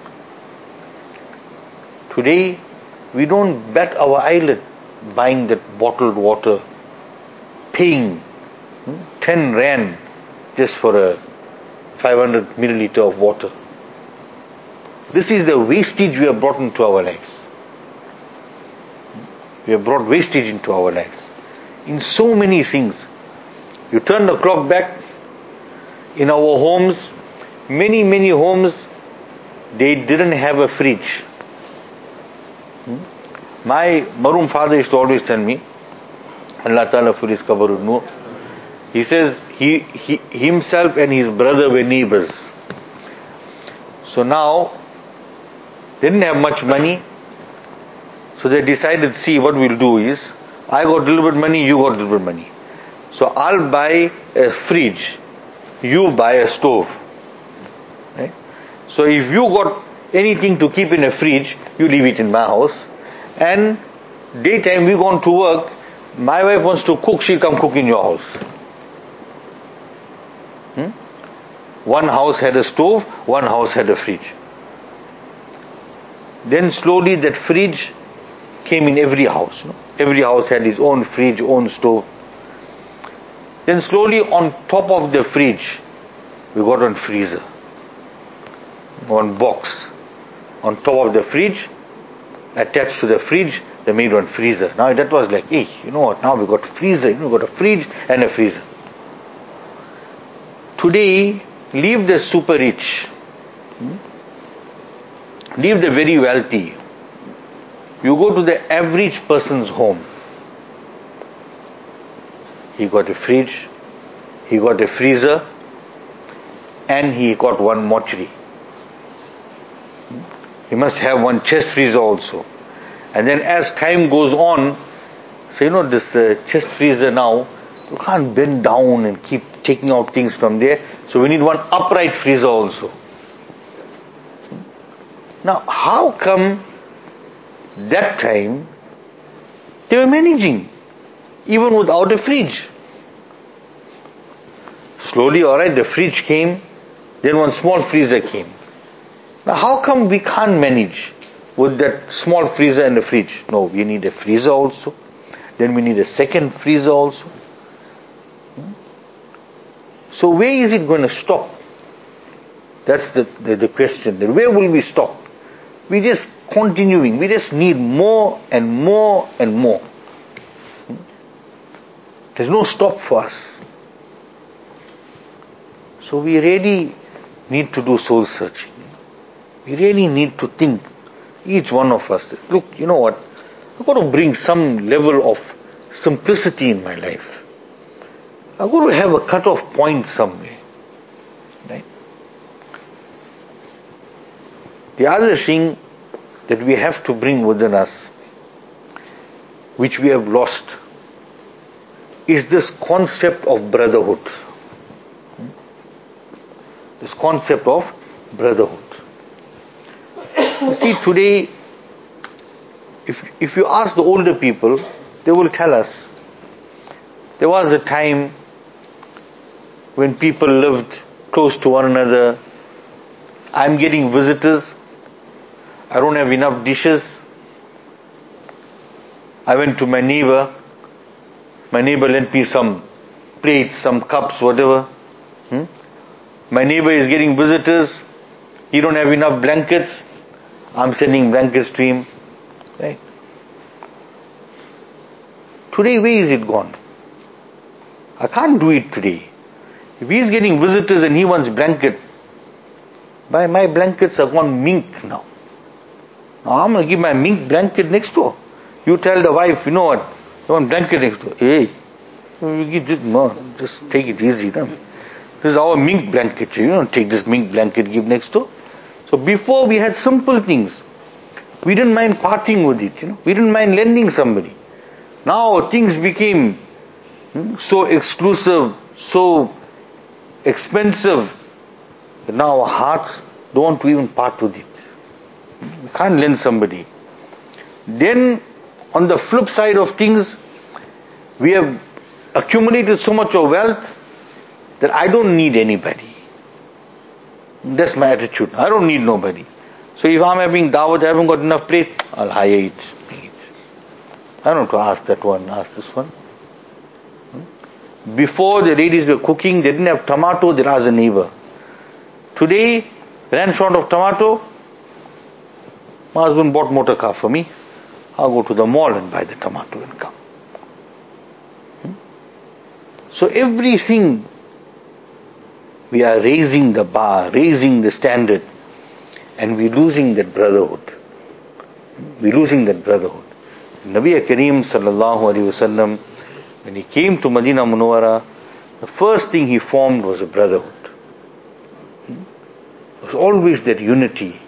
Today we don't bat our eyelid buying that bottled water, paying hmm, ten rand just for a five hundred milliliter of water. This is the wastage we have brought into our lives. We have brought wastage into our lives. In so many things. You turn the clock back, in our homes, many, many homes, they didn't have a fridge. Hmm? My Maroon father used to always tell me, Allah Ta'ala for his kabarul nur, he says he, he himself and his brother were neighbors. So now, they didn't have much money, so they decided, see, what we'll do is, I got a little bit money, you got a little bit money. So I'll buy a fridge, you buy a stove. Right? So if you got anything to keep in a fridge, you leave it in my house. And daytime we gone to work, my wife wants to cook, she'll come cook in your house. Hmm? One house had a stove, one house had a fridge. Then slowly that fridge came in every house. No? Every house had its own fridge, own stove. Then slowly on top of the fridge, we got one freezer. One box. On top of the fridge, attached to the fridge, they made one freezer. Now that was like, hey, you know what, now we got a freezer, you know, we got a fridge and a freezer. Today, leave the super rich. Hmm? Leave the very wealthy. You go to the average person's home. He got a fridge, he got a freezer, and he got one mortuary. He must have one chest freezer also. And then as time goes on, so you know this uh, chest freezer now, you can't bend down and keep taking out things from there. So we need one upright freezer also. Now, how come that time they were managing even without a fridge? Slowly, alright, the fridge came, then one small freezer came. Now, how come we can't manage with that small freezer and a fridge? No, we need a freezer also. Then we need a second freezer also. So where is it going to stop? That's the, the, the question. Where will we stop? We just continuing. We just need more and more and more. There's no stop for us. So we really need to do soul searching. We really need to think, each one of us, look, you know what, I've got to bring some level of simplicity in my life. I've got to have a cut-off point somewhere. Right? The other thing that we have to bring within us, which we have lost, is this concept of brotherhood. This concept of brotherhood. You see, today, if, if you ask the older people, they will tell us, there was a time when people lived close to one another. I'm getting visitors. I don't have enough dishes. I went to my neighbor. My neighbor lent me some plates, some cups, whatever. Hmm? My neighbor is getting visitors. He don't have enough blankets. I'm sending blankets to him. Right? Today, where is it gone? I can't do it today. If he's getting visitors and he wants blanket, my, my blankets are gone mink now. Now I'm going to give my mink blanket next door. You tell the wife, you know what, you want blanket next door. Hey, you give this, no, just take it easy. No? This is our mink blanket. You don't take this mink blanket, give next door. So before we had simple things. We didn't mind parting with it. You know, we didn't mind lending somebody. Now things became hmm, so exclusive, so expensive, that now our hearts don't want to even part with it. We can't lend somebody. Then on the flip side of things, we have accumulated so much of wealth that I don't need anybody. That's my attitude. I don't need nobody. So if I'm having dawat, I haven't got enough plate, I'll hire it. I don't have to ask that one, ask this one. Before the ladies were cooking, they didn't have tomato, they asked a neighbor. Today, ran short of tomato, my husband bought motor car for me. I'll go to the mall and buy the tomato and come. So everything, we are raising the bar, raising the standard, and we're losing that brotherhood. We're losing that brotherhood. Nabi Kareem sallallahu alaihi wasallam, when he came to Medina Munawwara, the first thing he formed was a brotherhood. It was always that unity,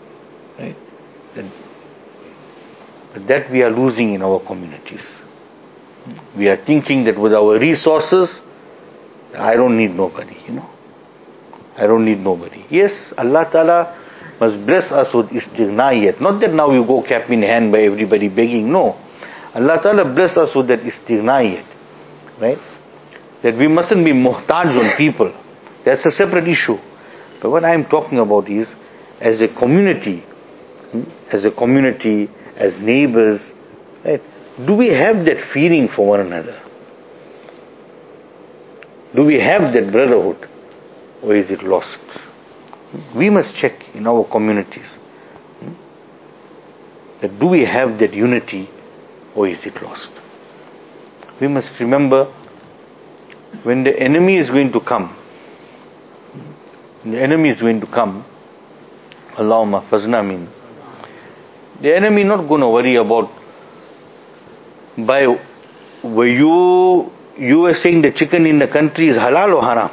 right? That, that we are losing in our communities. We are thinking that with our resources, I don't need nobody, you know. I don't need nobody. Yes, Allah Ta'ala must bless us with istighna'iyat. Not that now you go cap in hand by everybody begging, no. Allah Ta'ala bless us with that istighna'iyat, right? That we mustn't be muhtaj on people. That's a separate issue. But what I'm talking about is, as a community, as a community, as neighbors, right? Do we have that feeling for one another? Do we have that brotherhood? Or is it lost? We must check in our communities. That do we have that unity or is it lost? We must remember when the enemy is going to come, the enemy is going to come, Allahumma fazna min. The enemy not going to worry about by were you you were saying the chicken in the country is halal or haram.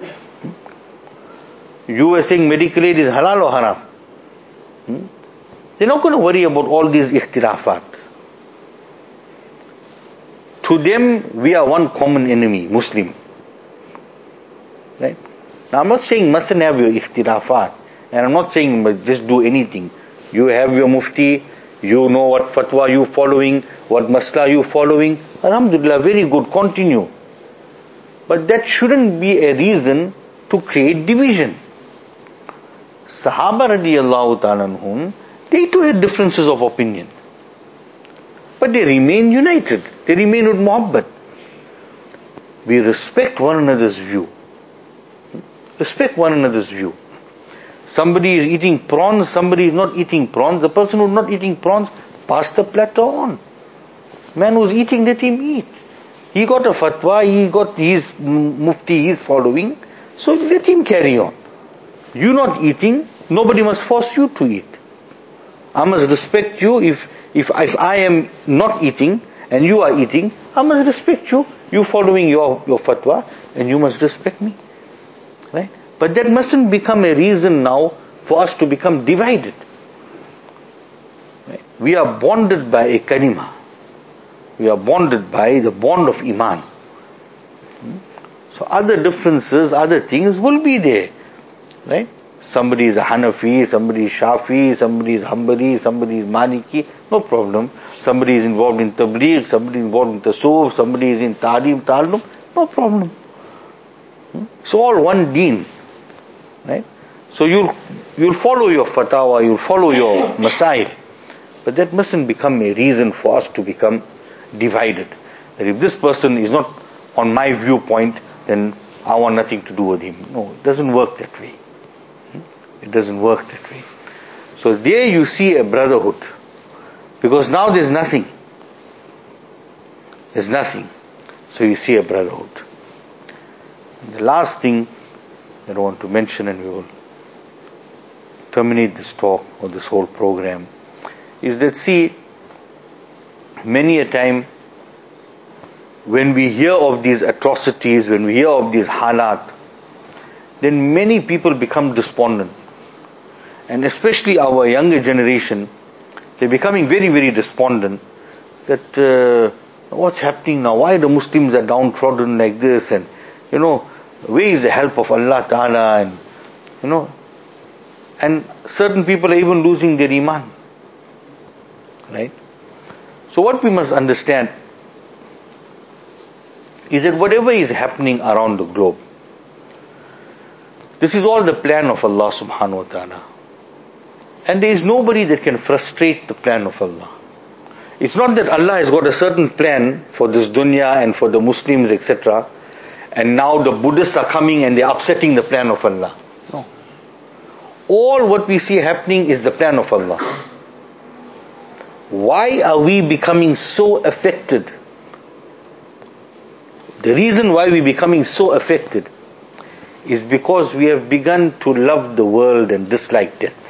You were saying medical aid is halal or haram. Hmm? They're not going to worry about all these ikhtilafat. To them, we are one common enemy, Muslim. Right? Now, I'm not saying mustn't have your ikhtilafat. And I'm not saying just do anything. You have your mufti, you know what fatwa you following, what masla you following. Alhamdulillah, very good, continue. But that shouldn't be a reason to create division. Sahaba radiyallahu ta'ala anhum, they too had differences of opinion. But they remain united. They remain with muhabbat. We respect one another's view. Respect one another's view. Somebody is eating prawns, somebody is not eating prawns. The person who's not eating prawns, pass the platter on. Man who's eating, let him eat. He got a fatwa, he got his mufti, he's following. So let him carry on. You not eating, nobody must force you to eat. I must respect you. If, if, if I am not eating and you are eating, I must respect you. You following your, your fatwa and you must respect me. Right? But that mustn't become a reason now for us to become divided. Right? We are bonded by a kalima. We are bonded by the bond of iman. So other differences, other things will be there. Right? Somebody is a Hanafi, somebody is Shafi, somebody is Hanbali, somebody is Maliki, no problem. Somebody is involved in Tabligh, somebody is involved in Tasawwuf, somebody is in Ta'lim, Ta'allum, no problem. It's all one deen. Right? So you'll, you'll follow your fatwa, you'll follow your masail. But that mustn't become a reason for us to become divided. That if this person is not on my viewpoint, then I want nothing to do with him. No, it doesn't work that way. It doesn't work that way. So there you see a brotherhood. Because now there's nothing. There's nothing. So you see a brotherhood. And the last thing that I want to mention, and we will terminate this talk or this whole program, is that see, many a time when we hear of these atrocities, when we hear of these halat, then many people become despondent. And especially our younger generation, they're becoming very, very despondent that uh, what's happening now? Why the Muslims are downtrodden like this? And, you know, where is the help of Allah Ta'ala? And, you know, and certain people are even losing their iman. Right? So what we must understand is that whatever is happening around the globe, this is all the plan of Allah subhanahu wa ta'ala. And there is nobody that can frustrate the plan of Allah. It's not that Allah has got a certain plan for this dunya and for the Muslims, et cetera. And now the Buddhists are coming and they're upsetting the plan of Allah. No. All what we see happening is the plan of Allah. Why are we becoming so affected? The reason why we're becoming so affected is because we have begun to love the world and dislike death.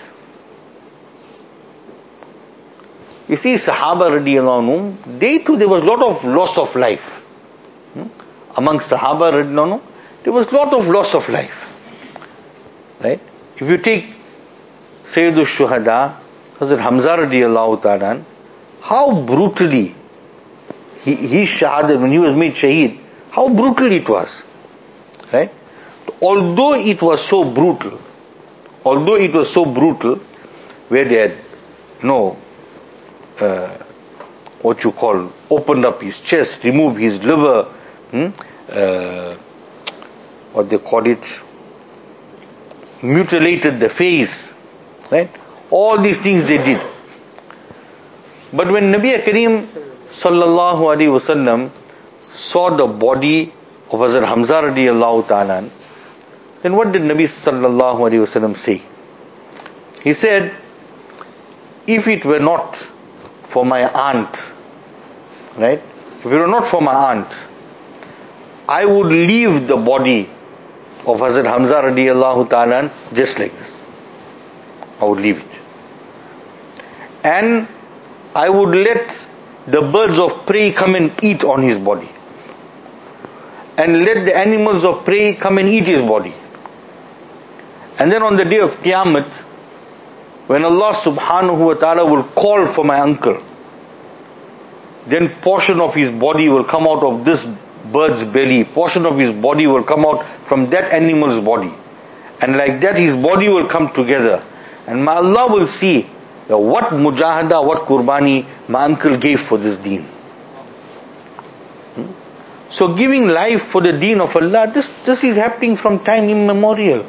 You see, Sahaba radiyallahu anhum, they too, there was a lot of loss of life. Hmm? Among Sahaba radiyallahu anhum, there was a lot of loss of life. Right? If you take Sayyidul Shuhada, Hazrat Hamza radiyallahu ta'ala, how brutally he, his shahadat, when he was made shaheed, how brutal it was. Right? Although it was so brutal, although it was so brutal, where they had, you know, uh, what you call, opened up his chest, removed his liver, hmm, uh, what they call it, mutilated the face, right? All these things they did. But when Nabi Kareem sallallahu alaihi wasallam saw the body of Hazrat Hamza radiallahu ta'ala, then what did Nabi sallallahu alaihi wasallam say? He said, if it were not for my aunt, right? If it were not for my aunt, I would leave the body of Hazrat Hamza radiallahu ta'ala just like this. I would leave it. And I would let the birds of prey come and eat on his body. And let the animals of prey come and eat his body. And then on the day of Qiyamah, when Allah subhanahu wa ta'ala will call for my uncle, then portion of his body will come out of this bird's belly, portion of his body will come out from that animal's body, and like that his body will come together, and my Allah will see that what mujahada, what qurbani my uncle gave for this deen. Hmm? So giving life for the deen of Allah, this, this is happening from time immemorial.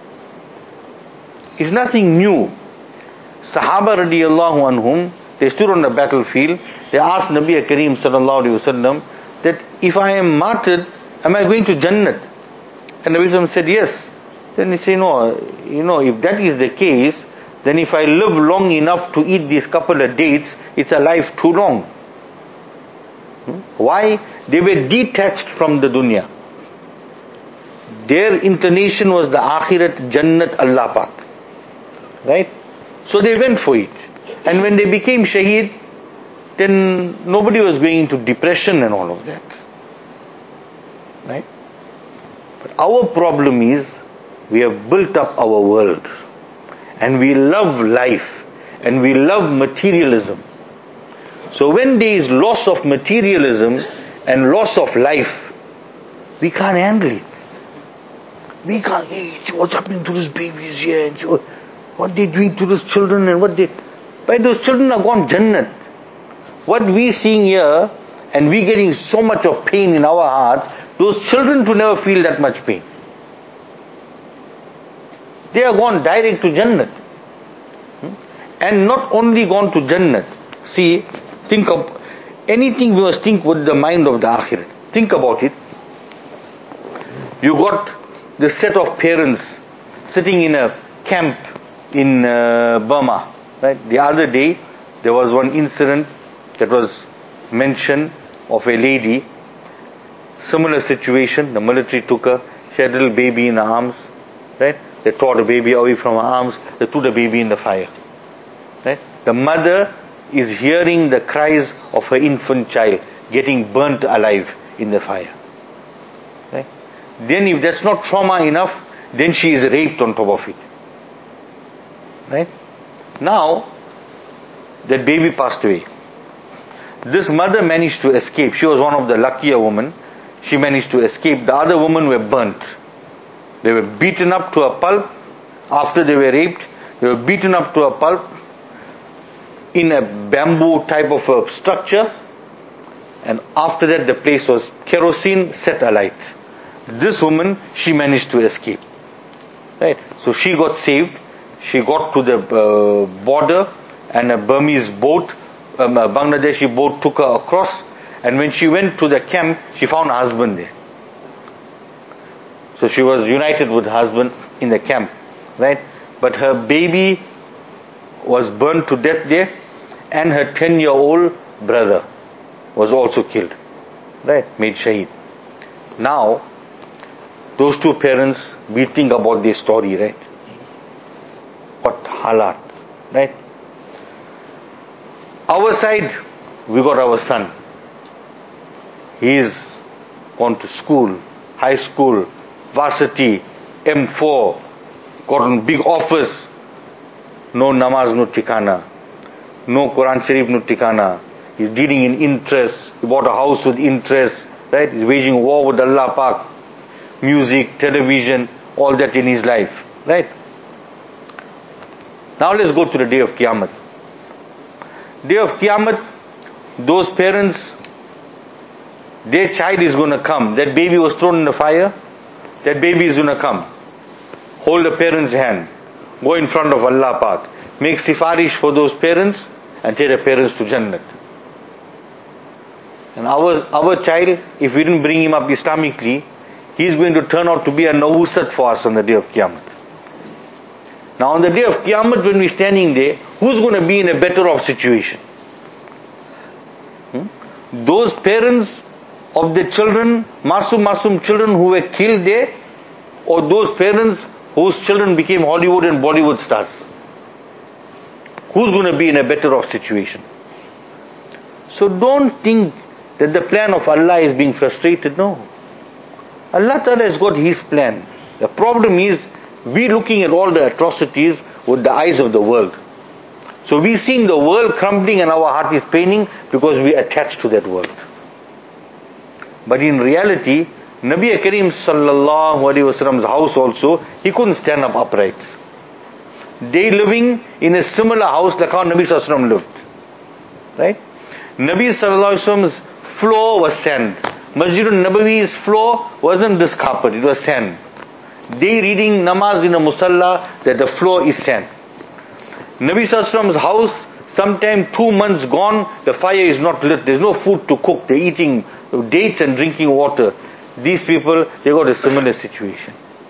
It's nothing new. Sahaba radiallahu anhum, they stood on the battlefield, they asked Nabi Kareem sallallahu alayhi wasallam that if I am martyred, am I going to Jannat? And Nabi Sallallahu said yes. Then he said, no, you know, if that is the case, then if I live long enough to eat these couple of dates, it's a life too long. Hmm? Why? They were detached from the dunya. Their inclination was the akhirat, Jannat, Allah Pak. Right? So they went for it. And when they became shaheed, then nobody was going into depression and all of that. Right? But our problem is, we have built up our world. And we love life. And we love materialism. So when there is loss of materialism and loss of life, we can't handle it. We can't, hey, see what's happening to these babies here, and see what, what they're doing to these children, and what they, but those children are gone Jannat. What we seeing here, and we getting so much of pain in our hearts, those children to never feel that much pain. They are gone direct to Jannat. And not only gone to Jannat. See, think of anything we must think with the mind of the Akhirat. Think about it. You got the set of parents sitting in a camp in uh, Burma. Right? The other day, there was one incident that was mentioned of a lady, similar situation, the military took her, she had a little baby in her arms, right? They tore the baby away from her arms, they threw the baby in the fire. Right? The mother is hearing the cries of her infant child getting burnt alive in the fire. Right? Then if that's not trauma enough, then she is raped on top of it. Right? Now, that baby passed away. This mother managed to escape. She was one of the luckier women. She managed to escape. The other women were burnt. They were beaten up to a pulp. After they were raped, they were beaten up to a pulp in a bamboo type of a structure. And after that, the place was kerosene set alight. This woman, she managed to escape. Right? So she got saved. She got to the uh, border, and a Burmese boat, um, a Bangladeshi boat took her across, and when she went to the camp, she found her husband there. So she was united with her husband in the camp, right? But her baby was burned to death there, and her ten-year-old brother was also killed, right? Made shaheed. Now, those two parents, we think about their story, right? What halat, right? Our side, we got our son. He is gone to school, high school, varsity, M four, got a big office. No namaz, no tikana. No Quran Sharif, no tikana. He's dealing in interest. He bought a house with interest. Right? He's waging war with Allah Pak. Music, television, all that in his life. Right? Now let's go to the day of Qiyamah. Day of Qiyamah, those parents, their child is going to come. That baby was thrown in the fire. That baby is going to come. Hold the parent's hand. Go in front of Allah Pak. Make sifarish for those parents and take the parents to Jannat. And our, our child, if we didn't bring him up Islamically, he's going to turn out to be a nawusat for us on the day of Qiyamah. Now on the day of Qiyamah, when we're standing there, who's going to be in a better off situation? Hmm? Those parents of the children, masum masum children who were killed there, or those parents whose children became Hollywood and Bollywood stars? Who's going to be in a better off situation? So don't think that the plan of Allah is being frustrated. No. Allah Ta'ala has got His plan. The problem is, we looking at all the atrocities with the eyes of the world. So we seeing the world crumbling and our heart is paining because we attach to that world. But in reality, Nabi Karim Sallallahu Alaihi Wasallam's house also, he couldn't stand up upright. They living in a similar house like how Nabi Sallallahu Alaihi Wasallam lived. Right? Nabi Sallallahu Alaihi Wasallam's floor was sand. Masjid al-Nabawi's floor wasn't this carpet, it was sand. They reading namaz in a musalla that the floor is sand. Nabi Sallallahu Alaihi Wasallam's house, sometime two months gone, the fire is not lit, there's no food to cook, they're eating dates and drinking water. These people, they got a similar situation.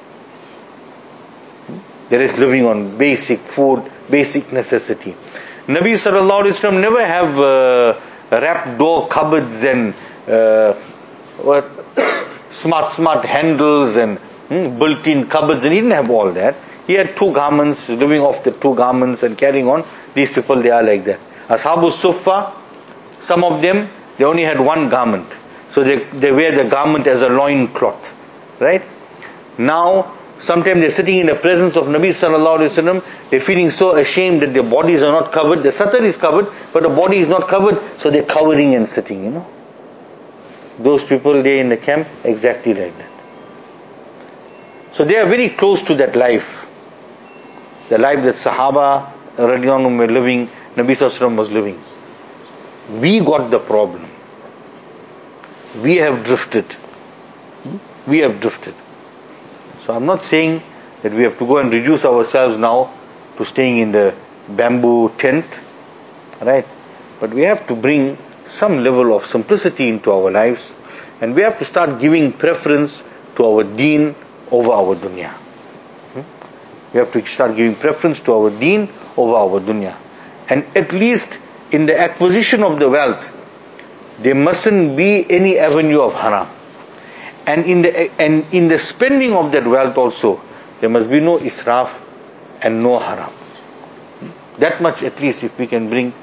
There is living on basic food, basic necessity. Nabi Sallallahu Alaihi Wasallam never have uh, wrapped door cupboards and uh, what smart smart handles and hmm, built-in cupboards, and he didn't have all that. He had two garments, living off the two garments and carrying on. These people, they are like that. Ashabu Suffa, some of them, they only had one garment. So they, they wear the garment as a loin cloth. Right? Now, sometimes they're sitting in the presence of Nabi Sallallahu Alaihi Wasallam, they're feeling so ashamed that their bodies are not covered. The satar is covered, but the body is not covered, so they're covering and sitting, you know. Those people there in the camp, exactly like that. So they are very close to that life. The life that Sahaba radiallahu anhum were living, Nabi Sallallahu Alaihi Wasallam was living. We got the problem. We have drifted. We have drifted. So I'm not saying that we have to go and reduce ourselves now to staying in the bamboo tent, right? But we have to bring some level of simplicity into our lives, and we have to start giving preference to our deen over our dunya. Hmm? We have to start giving preference to our deen over our dunya. And at least in the acquisition of the wealth, there mustn't be any avenue of haram. And in the and in the spending of that wealth also, there must be no israf and no haram. That much at least if we can bring.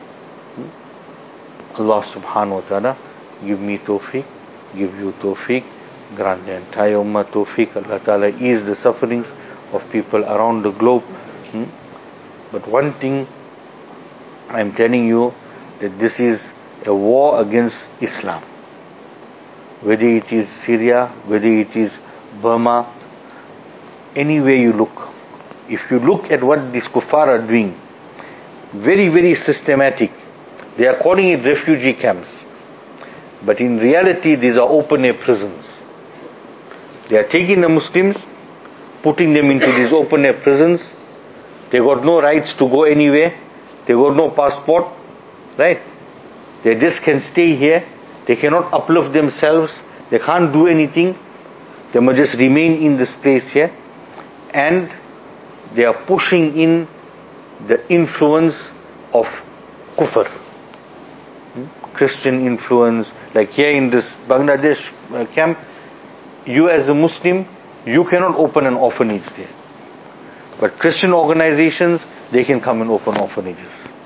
Allah subhanahu wa ta'ala give me tawfiq, give you tawfiq, grant the entire ummah tawfiq. Allah ta'ala ease the sufferings of people around the globe. Hmm? But one thing I'm telling you, that this is a war against Islam. Whether it is Syria, whether it is Burma, anywhere you look, if you look at what these kuffar are doing, very, very systematic. They are calling it refugee camps. But in reality, these are open-air prisons. They are taking the Muslims, putting them into these open-air prisons. They got no rights to go anywhere. They got no passport. Right? They just can stay here. They cannot uplift themselves. They can't do anything. They must just remain in this place here. And they are pushing in the influence of kufr. Christian influence. Like here in this Bangladesh uh, camp, you as a Muslim, you cannot open an orphanage there. But Christian organizations, they can come and open orphanages.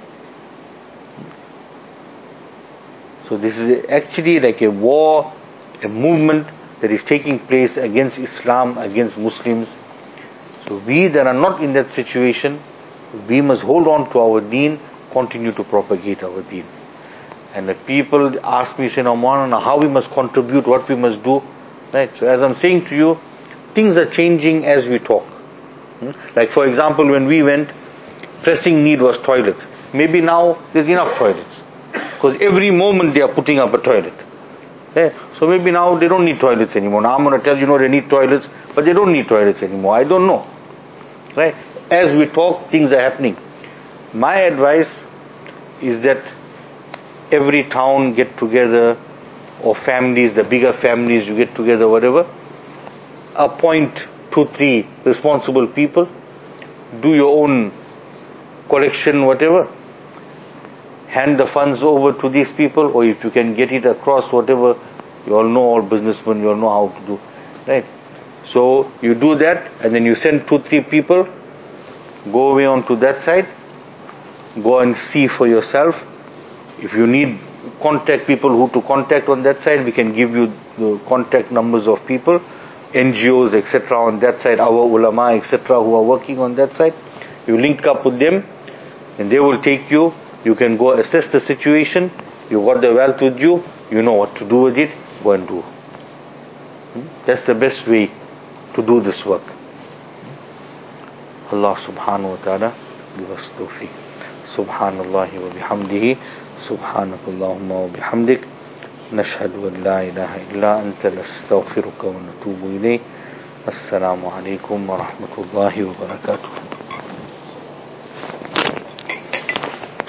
So this is actually like a war, a movement that is taking place against Islam, against Muslims. So we that are not in that situation, we must hold on to our deen, continue to propagate our deen. And the people ask me, say, no, Maulana, how we must contribute, what we must do. Right? So as I'm saying to you, things are changing as we talk. Hmm? Like for example, when we went, pressing need was toilets. Maybe now there's enough toilets. Because every moment they are putting up a toilet. Yeah. So maybe now they don't need toilets anymore. Now I'm going to tell you, know, they need toilets, but they don't need toilets anymore. I don't know. Right? As we talk, things are happening. My advice is that every town get together, or families, the bigger families, you get together, whatever, appoint two, three responsible people, do your own collection, whatever, hand the funds over to these people, or if you can get it across, whatever, you all know, all businessmen, you all know how to do, right? So you do that, and then you send two, three people, go away onto that side, go and see for yourself. If you need contact people who to contact on that side, we can give you the contact numbers of people, N G Os, et cetera on that side, our ulama, et cetera who are working on that side. You link up with them, and they will take you. You can go assess the situation. You got the wealth with you. You know what to do with it. Go and do. That's the best way to do this work. Allah subhanahu wa ta'ala give us tawfiq. Subhanallah wa bihamdihi. Subhanakallahumma wa bihamdik. Nashhadu an la ilaha illa anta nastaghfiruka wa natubu ilayk. Assalamu alaikum wa rahmatullahi wa barakatuh.